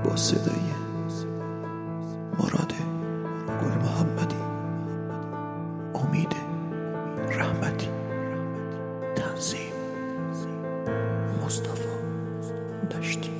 با صدای مراد گل محمدی، امید رحمتی، تنظیم مصطفی دشتی.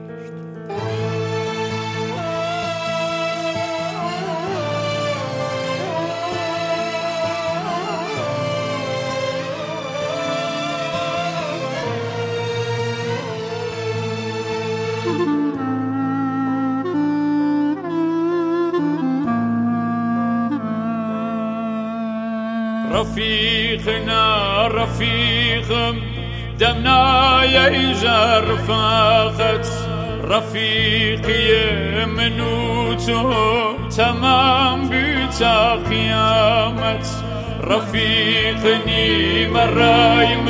رفيقنا رفيقم دمنا يا رفاقت رفيقي منوتو تمام بيتا قيامت رفيقني مرايم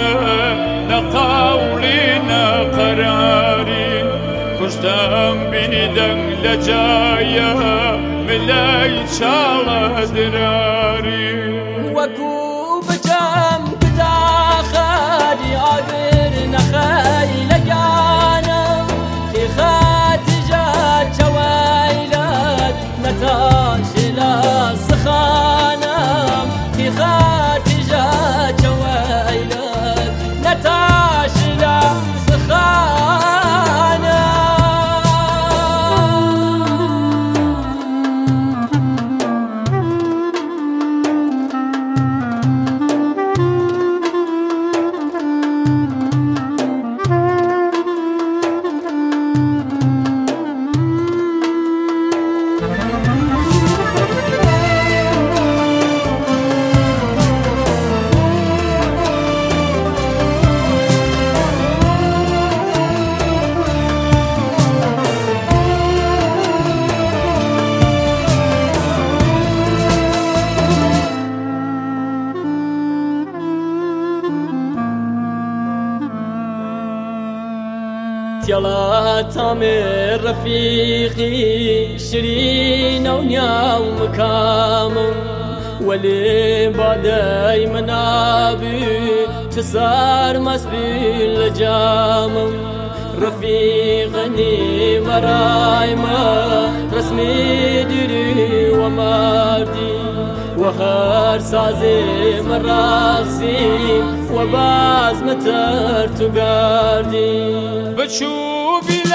لقولنا قراري كشتم بيدن لجايا ملاي شالا دراري وكو بجم بداخلي عبرنا خيل جانم في خاتجات جويلات نتاشلا سخانم في خاتجات جويلات نتاشلا سخانم. يلا تامر رفيقي شيرين ونيا ومكام ولي بعدي منابي تسار مسبيل لجام رفيقني مرايما رسمي ديري وماردي وهر سازي مراسي وباز متر تقاردي بتشوفي